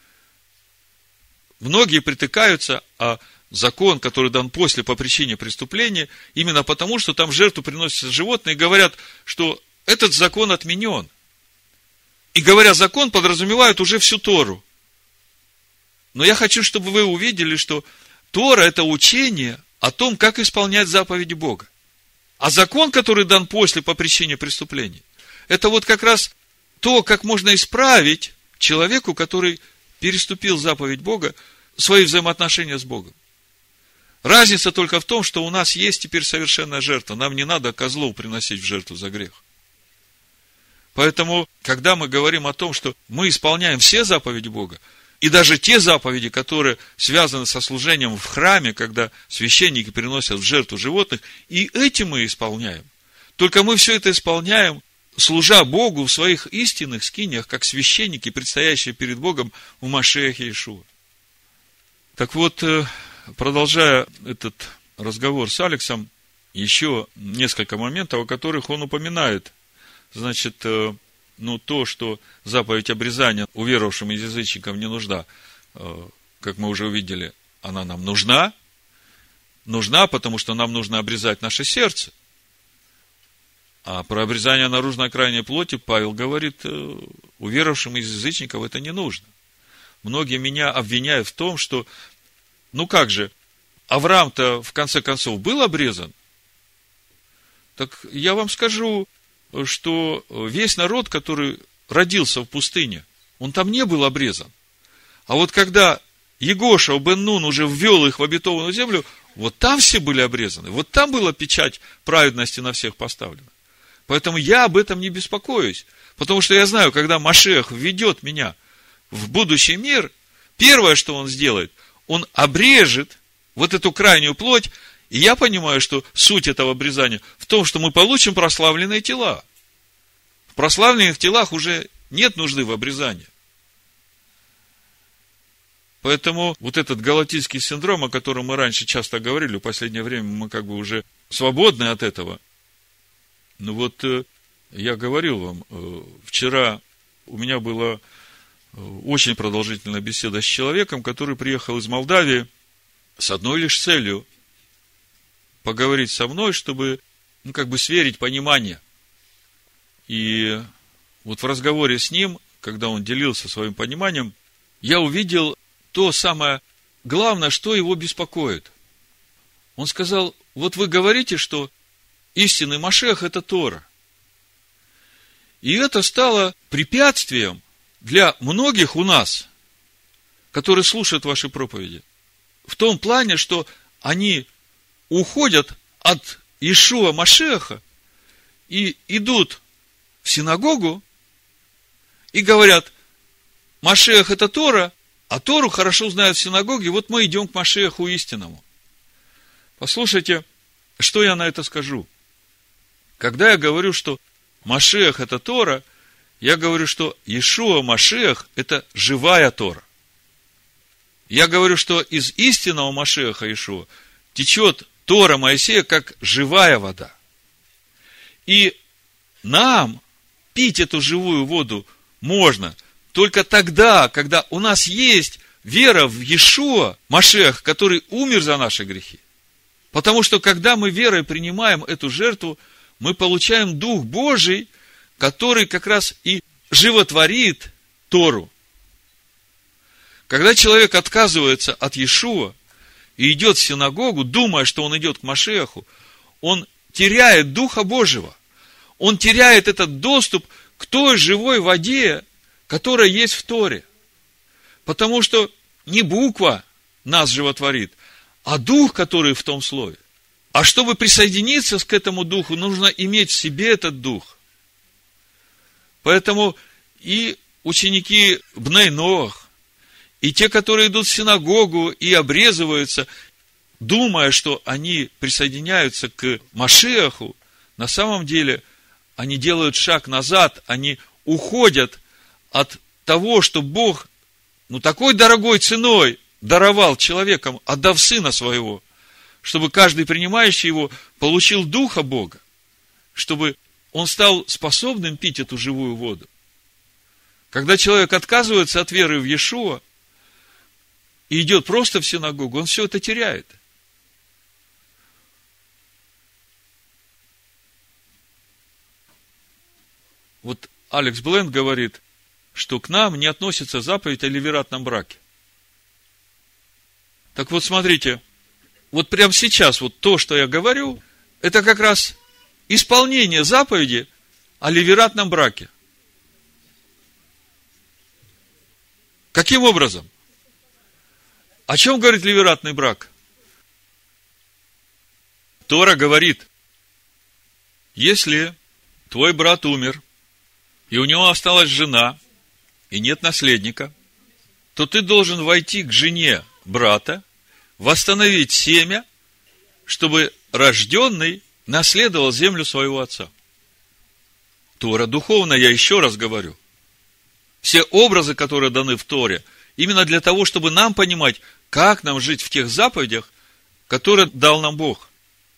Многие притыкаются, а закон, который дан после по причине преступления, именно потому, что там в жертву приносятся животные, и говорят, что этот закон отменен. И говоря закон, подразумевают уже всю Тору. Но я хочу, чтобы вы увидели, что Тора – это учение о том, как исполнять заповеди Бога. А закон, который дан после по причине преступления, это вот как раз то, как можно исправить человеку, который переступил заповедь Бога, свои взаимоотношения с Богом. Разница только в том, что у нас есть теперь совершенная жертва. Нам не надо козлов приносить в жертву за грех. Поэтому, когда мы говорим о том, что мы исполняем все заповеди Бога, и даже те заповеди, которые связаны со служением в храме, когда священники приносят в жертву животных, и эти мы исполняем. Только мы все это исполняем, служа Богу в своих истинных скиниях, как священники, предстоящие перед Богом в Машиахе Иешуа. Так вот, продолжая этот разговор с Алексом, еще несколько моментов, о которых он упоминает. Значит, ну, то, что заповедь обрезания уверовавшим язычникам не нужна, как мы уже увидели, она нам нужна. Нужна, потому что нам нужно обрезать наше сердце. А про обрезание наружной крайней плоти Павел говорит, уверовавшим из язычников это не нужно. Многие меня обвиняют в том, что, ну как же, Авраам-то в конце концов был обрезан? Так я вам скажу, что весь народ, который родился в пустыне, он там не был обрезан. А вот когда Егоша бен Нун уже ввел их в обетованную землю, вот там все были обрезаны. Вот там была печать праведности на всех поставлена. Поэтому я об этом не беспокоюсь. Потому что я знаю, когда Машиах введет меня в будущий мир, первое, что он сделает, он обрежет вот эту крайнюю плоть. И я понимаю, что суть этого обрезания в том, что мы получим прославленные тела. В прославленных телах уже нет нужды в обрезании. Поэтому вот этот галатийский синдром, о котором мы раньше часто говорили, в последнее время мы как бы уже свободны от этого. Ну вот, я говорил вам, вчера у меня была очень продолжительная беседа с человеком, который приехал из Молдавии с одной лишь целью поговорить со мной, чтобы, ну, как бы сверить понимание. И вот в разговоре с ним, когда он делился своим пониманием, я увидел то самое главное, что его беспокоит. Он сказал, вот вы говорите, что истинный Машиах – это Тора. И это стало препятствием для многих у нас, которые слушают ваши проповеди. В том плане, что они уходят от Иешуа Машиаха и идут в синагогу и говорят, Машиах – это Тора, а Тору хорошо знают в синагоге, вот мы идем к Машиаху истинному. Послушайте, что я на это скажу. Когда я говорю, что Машиах – это Тора, Я говорю, что Иешуа Машиах – это живая Тора. Я говорю, что из истинного Машиаха Иешуа течет Тора Моисея, как живая вода. И нам пить эту живую воду можно только тогда, когда у нас есть вера в Иешуа Машиах, который умер за наши грехи. Потому что, когда мы верой принимаем эту жертву, мы получаем Дух Божий, который как раз и животворит Тору. Когда человек отказывается от Иешуа и идет в синагогу, думая, что он идет к Машиаху, он теряет Духа Божьего. Он теряет этот доступ к той живой воде, которая есть в Торе. Потому что не буква нас животворит, а Дух, который в том слове. А чтобы присоединиться к этому Духу, нужно иметь в себе этот Дух. Поэтому и ученики Бней Ноах, и те, которые идут в синагогу и обрезываются, думая, что они присоединяются к Машиаху, на самом деле они делают шаг назад, они уходят от того, что Бог, ну, такой дорогой ценой даровал человекам, отдав Сына Своего, чтобы каждый принимающий Его получил Духа Бога, чтобы он стал способным пить эту живую воду. Когда человек отказывается от веры в Иешуа и идет просто в синагогу, он все это теряет. Вот Алекс Бленд говорит, что к нам не относится заповедь о ливератном браке. Так вот, смотрите, вот прямо сейчас, вот то, что я говорю, это как раз исполнение заповеди о ливератном браке. Каким образом? О чем говорит ливератный брак? Тора говорит, если твой брат умер, и у него осталась жена, и нет наследника, то ты должен войти к жене брата, восстановить семя, чтобы рожденный наследовал землю своего отца. Тора духовная, я еще раз говорю. Все образы, которые даны в Торе, именно для того, чтобы нам понимать, как нам жить в тех заповедях, которые дал нам Бог.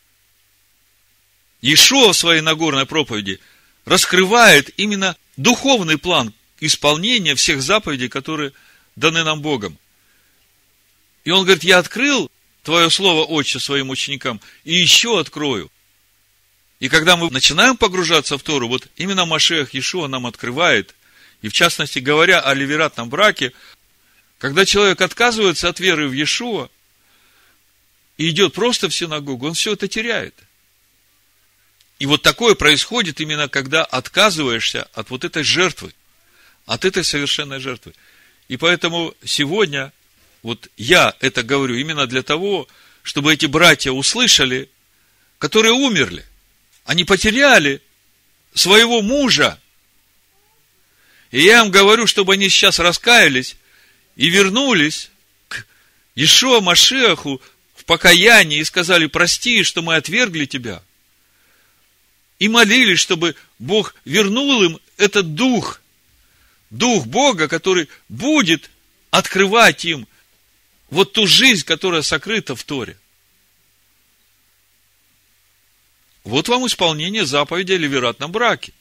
Иешуа в своей Нагорной проповеди раскрывает именно духовный план исполнения всех заповедей, которые даны нам Богом. И он говорит, я открыл твое слово, Отче, своим ученикам, и еще открою. И когда мы начинаем погружаться в Тору, вот именно Машиах Иешуа нам открывает, и в частности говоря о ливератном браке, когда человек отказывается от веры в Иешуа и идет просто в синагогу, он все это теряет. И вот такое происходит именно, когда отказываешься от вот этой жертвы, от этой совершенной жертвы. И поэтому сегодня вот я это говорю именно для того, чтобы эти братья услышали, которые умерли. Они потеряли своего мужа. И я им говорю, чтобы они сейчас раскаялись и вернулись к Иешуа Машиаху в покаянии и сказали, прости, что мы отвергли тебя. И молились, чтобы Бог вернул им этот дух, дух Бога, который будет открывать им вот ту жизнь, которая сокрыта в Торе. Вот вам исполнение заповеди о ливератном браке.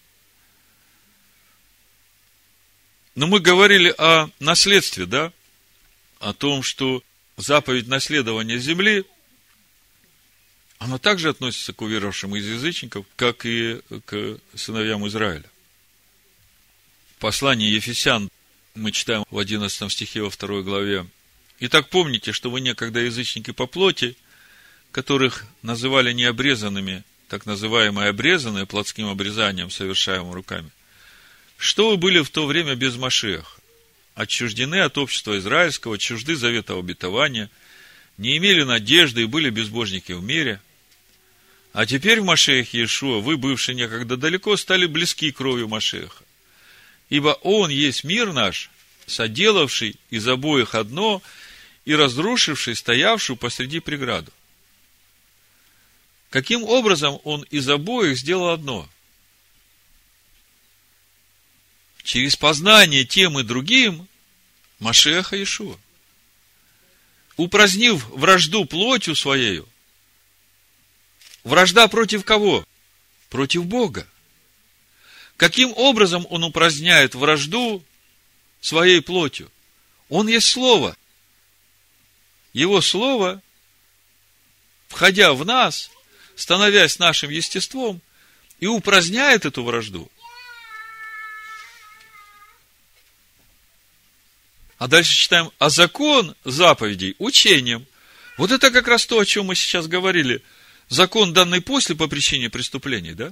Но мы говорили о наследстве, да? О том, что заповедь наследования земли, она также относится к уверовавшим из язычников, как и к сыновьям Израиля. В послании Ефесян мы читаем в одиннадцатом стихе во второй главе. Итак, помните, что вы некогда язычники по плоти, которых называли необрезанными, так называемые обрезанные плотским обрезанием, совершаемым руками. Что вы были в то время без Машиаха? Отчуждены от общества израильского, чужды завета обетования, не имели надежды и были безбожники в мире. А теперь в Машиахе Иешуа вы, бывшие некогда далеко, стали близки кровью Машиаха. Ибо Он есть мир наш, соделавший из обоих одно и разрушивший стоявшую посреди преграду. Каким образом Он из обоих сделал одно? через познание тем и другим Машиаха Иешуа. Упразднив вражду плотью своею. Вражда против кого? Против Бога. Каким образом он упраздняет вражду своей плотью? Он есть Слово. Его Слово, входя в нас, становясь нашим естеством, и упраздняет эту вражду. А дальше читаем, а закон заповедей учением. Вот это как раз то, о чем мы сейчас говорили. Закон, данный после по причине преступлений, да?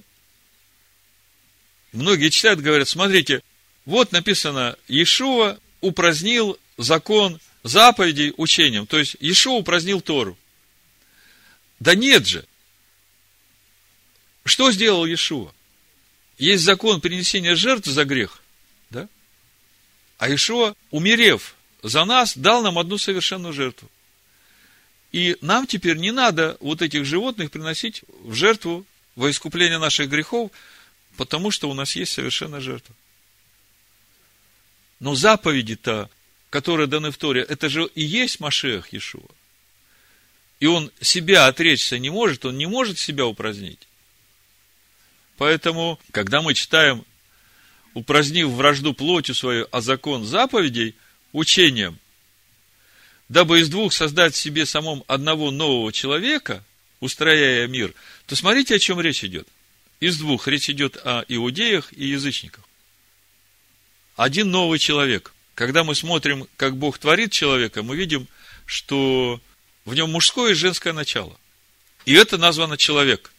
Многие читают, говорят, смотрите, вот написано, Иешуа упразднил закон заповедей учением. То есть, Иешуа упразднил Тору. Да нет же. Что сделал Иешуа? Есть закон принесения жертв за грех, да? А Иешуа, умерев за нас, дал нам одну совершенную жертву. И нам теперь не надо вот этих животных приносить в жертву во искупление наших грехов, потому что у нас есть совершенная жертва. Но заповеди-то, которые даны в Торе, это же и есть Машиах Иешуа. И он себя отречься не может, он не может себя упразднить. Поэтому, когда мы читаем, упразднив вражду плотью свою, а закон заповедей учением, дабы из двух создать в себе самом одного нового человека, устрояя мир, то смотрите, о чем речь идет. Из двух речь идет о иудеях и язычниках. Один новый человек. Когда мы смотрим, как Бог творит человека, мы видим, что в нем мужское и женское начало. И это названо человек.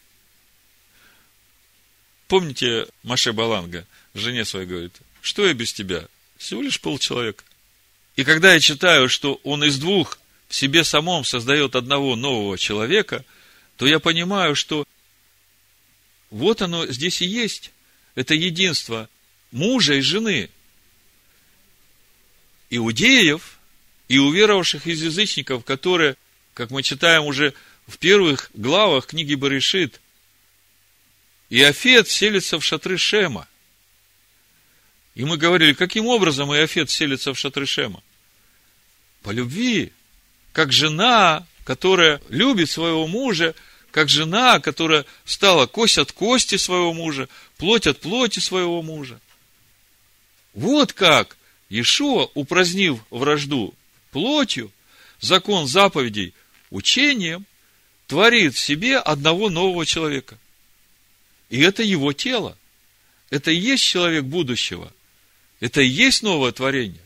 Помните, Моше Баланга жене своей говорит, что я без тебя? Всего лишь полчеловека. И когда я читаю, что он из двух в себе самом создает одного нового человека, то я понимаю, что вот оно здесь и есть. Это единство мужа и жены. Иудеев и уверовавших из язычников, которые, как мы читаем уже в первых главах книги Берешит, Иофет селится в шатры Шема. И мы говорили, каким образом Иофет селится в шатры Шема? По любви. Как жена, которая любит своего мужа, как жена, которая стала кость от кости своего мужа, плоть от плоти своего мужа. Вот как Иешуа, упразднив вражду плотью, закон заповедей учением, творит в себе одного нового человека. И это его тело. Это и есть человек будущего. Это и есть новое творение.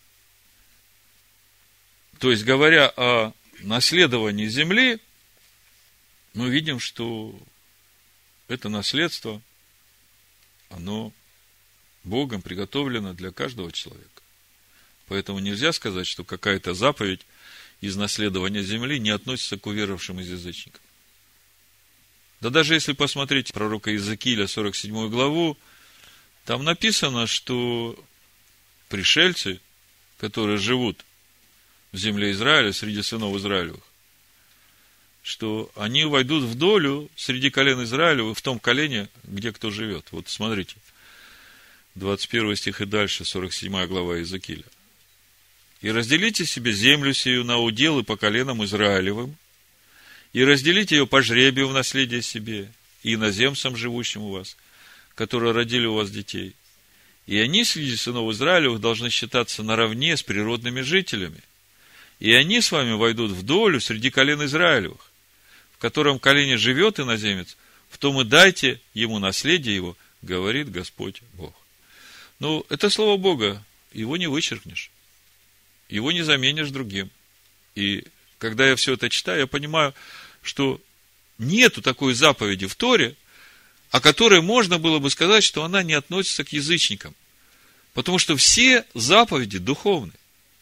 То есть, говоря о наследовании земли, мы видим, что это наследство, оно Богом приготовлено для каждого человека. Поэтому нельзя сказать, что какая-то заповедь из наследования земли не относится к уверовавшим из язычников. Да даже если посмотреть пророка Иезекииля, сорок седьмую главу, там написано, что пришельцы, которые живут в земле Израиля, среди сынов Израилевых, что они войдут в долю среди колен Израилевых, в том колене, где кто живет. Вот смотрите, двадцать первый стих и дальше, сорок седьмая глава Иезекииля. «И разделите себе землю сию на уделы по коленам Израилевым, и разделите ее по жребию в наследие себе, и иноземцам, живущим у вас, которые родили у вас детей. И они среди сынов Израилевых должны считаться наравне с природными жителями. И они с вами войдут в долю среди колен Израилевых, в котором колене живет иноземец, в том и дайте ему наследие его, говорит Господь Бог». Ну, это слово Бога, его не вычеркнешь, его не заменишь другим. И когда я все это читаю, я понимаю, что нету такой заповеди в Торе, о которой можно было бы сказать, что она не относится к язычникам. Потому что все заповеди духовны.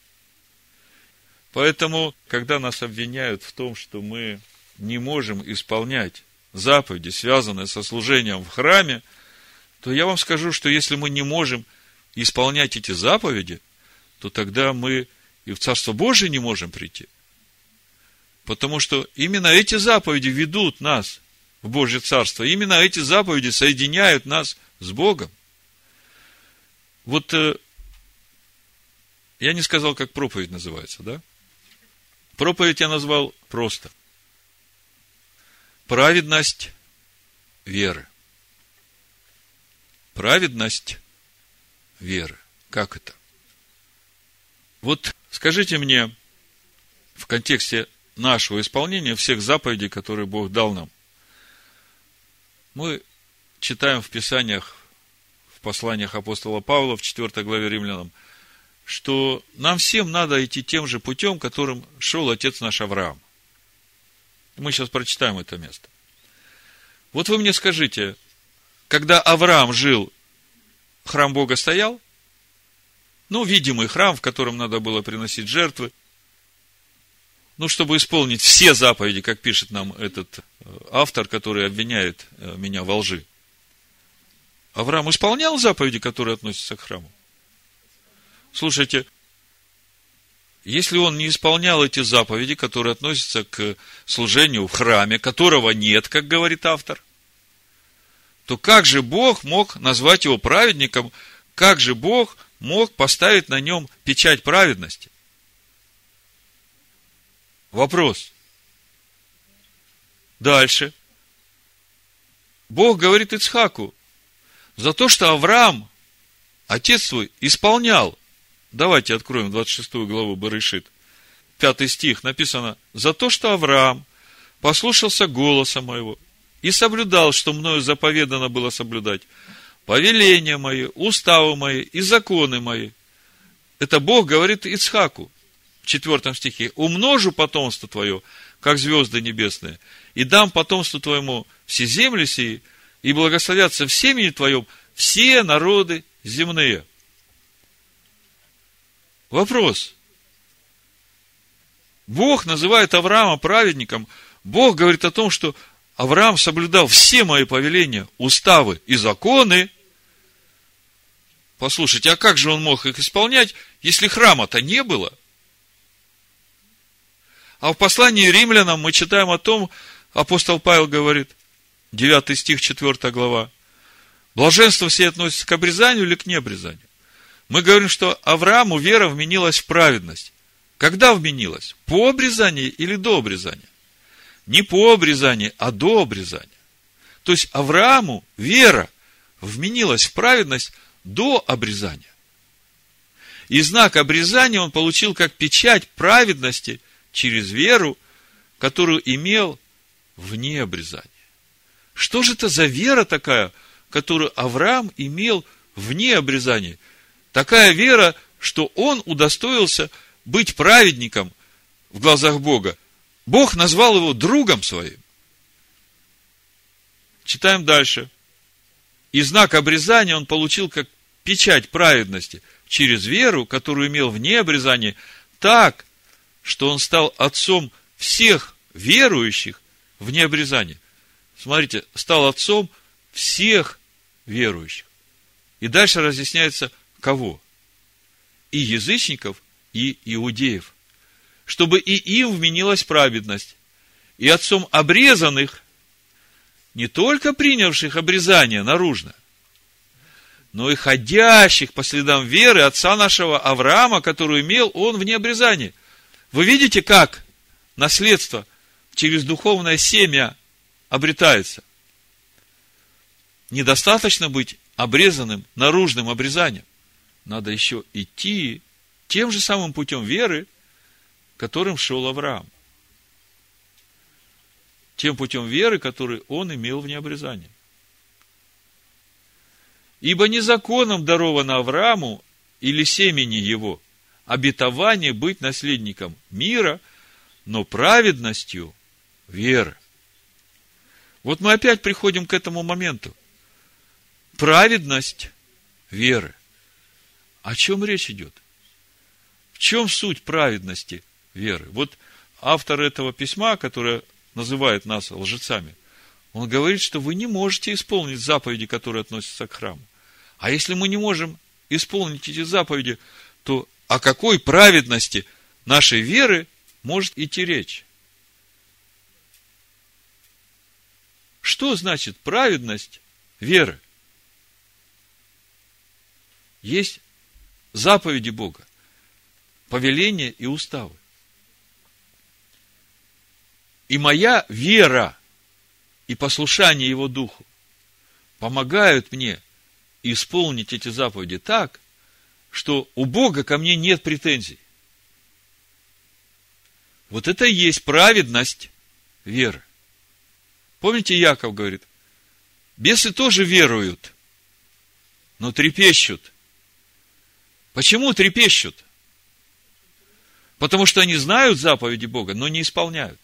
Поэтому, когда нас обвиняют в том, что мы не можем исполнять заповеди, связанные со служением в храме, то я вам скажу, что если мы не можем исполнять эти заповеди, то тогда мы и в Царство Божие не можем прийти. Потому что именно эти заповеди ведут нас в Божье Царство. Именно эти заповеди соединяют нас с Богом. Вот э, я не сказал, как проповедь называется, да? Проповедь я назвал просто. Праведность веры. Праведность веры. Как это? Вот скажите мне, в контексте нашего исполнения всех заповедей, которые Бог дал нам, мы читаем в Писаниях, в посланиях апостола Павла, в четвёртой главе Римлянам, что нам всем надо идти тем же путем, которым шел отец наш Авраам. Мы сейчас прочитаем это место. Вот вы мне скажите, когда Авраам жил, храм Бога стоял? Ну, видимый храм, в котором надо было приносить жертвы. Ну, чтобы исполнить все заповеди, как пишет нам этот автор, который обвиняет меня во лжи. Авраам исполнял заповеди, которые относятся к храму? Слушайте, если он не исполнял эти заповеди, которые относятся к служению в храме, которого нет, как говорит автор, то как же Бог мог назвать его праведником, как же Бог мог поставить на нем печать праведности? Вопрос. Дальше. Бог говорит Ицхаку, за то, что Авраам, отец свой, исполнял. Давайте откроем двадцать шестую главу Берешит. Пятый стих написано: за то, что Авраам послушался голоса моего и соблюдал, что мною заповедано было соблюдать, повеления мои, уставы мои и законы мои. Это Бог говорит Ицхаку в четвертом стихе: умножу потомство твое, как звезды небесные, и дам потомству твоему все земли сии, и благословятся в семени твоем все народы земные. Вопрос. Бог называет Авраама праведником. Бог говорит о том, что Авраам соблюдал все мои повеления, уставы и законы. Послушайте, а как же он мог их исполнять, если храма-то не было? А в послании римлянам мы читаем о том, апостол Павел говорит, девятый стих, четвёртая глава, блаженство все относится к обрезанию или к необрезанию? Мы говорим, что Аврааму вера вменилась в праведность. Когда вменилась? По обрезанию или до обрезания? Не по обрезанию, а до обрезания. То есть Аврааму вера вменилась в праведность до обрезания. И знак обрезания он получил как печать праведности через веру, которую имел вне обрезания. Что же это за вера такая, которую Авраам имел вне обрезания? Такая вера, что он удостоился быть праведником в глазах Бога. Бог назвал его другом своим. Читаем дальше. И знак обрезания он получил как печать праведности через веру, которую имел вне обрезания, так, что он стал отцом всех верующих вне обрезания. Смотрите, стал отцом всех верующих. И дальше разъясняется, кого? И язычников, и иудеев. Чтобы и им вменилась праведность. И отцом обрезанных, не только принявших обрезание наружно, но и ходящих по следам веры отца нашего Авраама, которую имел он вне обрезания. Вы видите, как наследство через духовное семя обретается? Недостаточно быть обрезанным наружным обрезанием. Надо еще идти тем же самым путем веры, которым шел Авраам. Тем путем веры, который он имел вне обрезания. Ибо не законом даровано Аврааму или семени его обетование быть наследником мира, но праведностью веры. Вот мы опять приходим к этому моменту. Праведность веры. О чем речь идет? В чем суть праведности веры? Вот автор этого письма, которое называет нас лжецами, он говорит, что вы не можете исполнить заповеди, которые относятся к храму. А если мы не можем исполнить эти заповеди, то о какой праведности нашей веры может идти речь? Что значит праведность веры? есть заповеди Бога, повеления и уставы. И моя вера и послушание Его Духу помогают мне исполнить эти заповеди так, что у Бога ко мне нет претензий. Вот это и есть праведность веры. Помните, Яков говорит, бесы тоже веруют, но трепещут. Почему трепещут? Потому что они знают заповеди Бога, но не исполняют.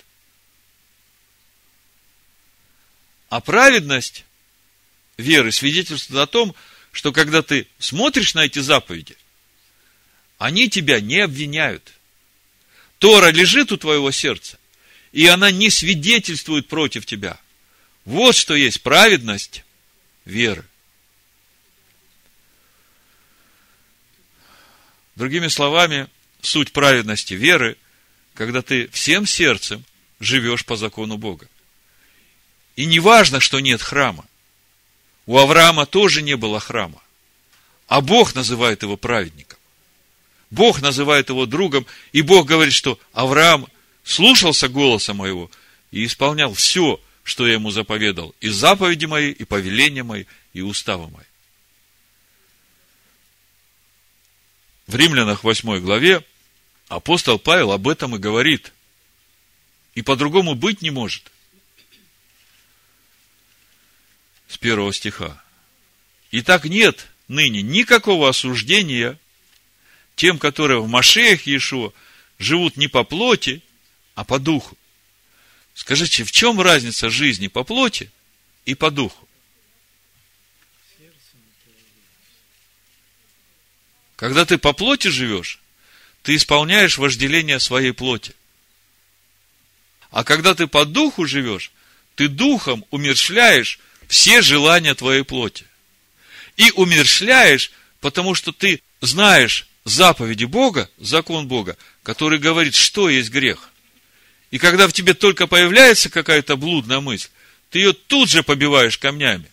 А праведность веры свидетельствует о том, что когда ты смотришь на эти заповеди, они тебя не обвиняют. Тора лежит у твоего сердца, и она не свидетельствует против тебя. Вот что есть праведность веры. Другими словами, суть праведности веры, когда ты всем сердцем живешь по закону Бога. И не важно, что нет храма. У Авраама тоже не было храма. А Бог называет его праведником. Бог называет его другом. И Бог говорит, что Авраам слушался голоса моего и исполнял все, что я ему заповедал. И заповеди мои, и повеления мои, и уставы мои. В Римлянах восьмой главе апостол Павел об этом и говорит. И по-другому быть не может. С первого стиха. Итак, нет ныне никакого осуждения тем, которые в Машиах Иешуа живут не по плоти, а по духу. Скажите, в чем разница жизни по плоти и по духу? Когда ты по плоти живешь, ты исполняешь вожделение своей плоти. А когда ты по духу живешь, ты духом умерщвляешь все желания твоей плоти. И умерщвляешь, потому что ты знаешь заповеди Бога, закон Бога, который говорит, что есть грех. И когда в тебе только появляется какая-то блудная мысль, ты ее тут же побиваешь камнями.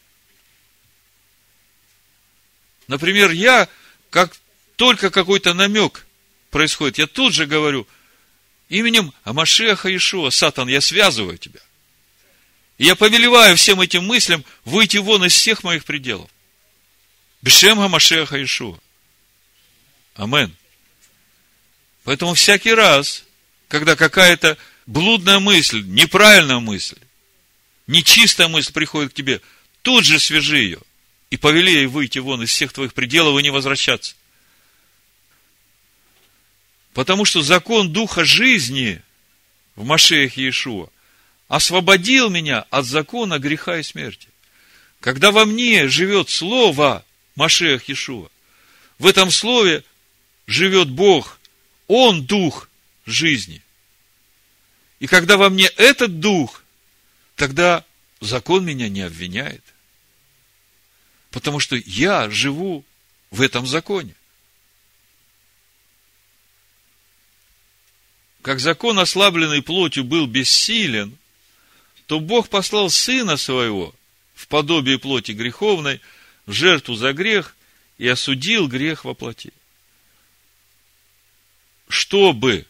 Например, я, как только какой-то намек происходит, я тут же говорю, именем Машиаха Иешуа, Сатан, я связываю тебя. И я повелеваю всем этим мыслям выйти вон из всех моих пределов. Бешем Машиаха Иешуа. Амен. Поэтому всякий раз, когда какая-то блудная мысль, неправильная мысль, нечистая мысль приходит к тебе, тут же свяжи ее и повели ей выйти вон из всех твоих пределов и не возвращаться. Потому что закон Духа жизни в Машиахе Иешуа освободил меня от закона греха и смерти. Когда во мне живет Слово Машиах Иешуа, в этом Слове живет Бог, Он Дух жизни. И когда во мне этот Дух, тогда закон меня не обвиняет. Потому что я живу в этом законе. Как закон, ослабленный плотью, был бессилен, то Бог послал Сына Своего в подобие плоти греховной, в жертву за грех, и осудил грех во плоти. Чтобы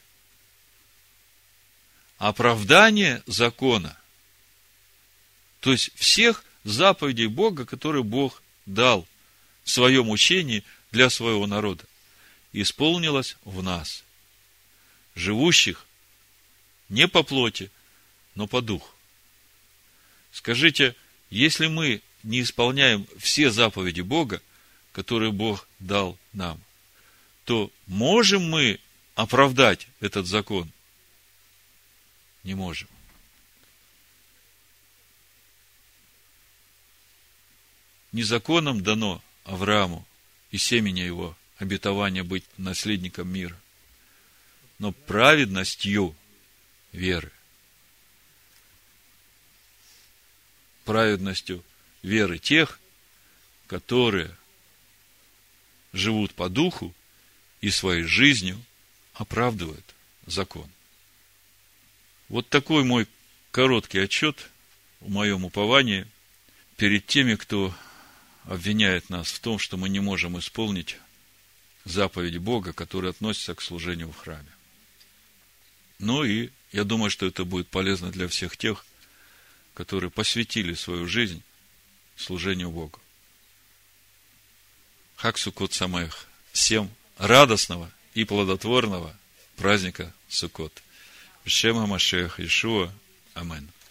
оправдание закона, то есть всех заповедей Бога, которые Бог дал в своем учении для своего народа, исполнилось в нас, живущих не по плоти, но по духу. Скажите, если мы не исполняем все заповеди Бога, которые Бог дал нам, то можем мы оправдать этот закон? Не можем. Не законом дано Аврааму и семени его обетование быть наследником мира, но праведностью веры. Праведностью веры тех, которые живут по духу и своей жизнью оправдывают закон. Вот такой мой короткий отчет в моем уповании перед теми, кто обвиняет нас в том, что мы не можем исполнить заповедь Бога, которая относится к служению в храме. Ну и я думаю, что это будет полезно для всех тех, которые посвятили свою жизнь служению Богу. Хаг Суккот Самеах. Всем радостного и плодотворного праздника Суккот. Бешем ха-Машиах Иешуа. Амин.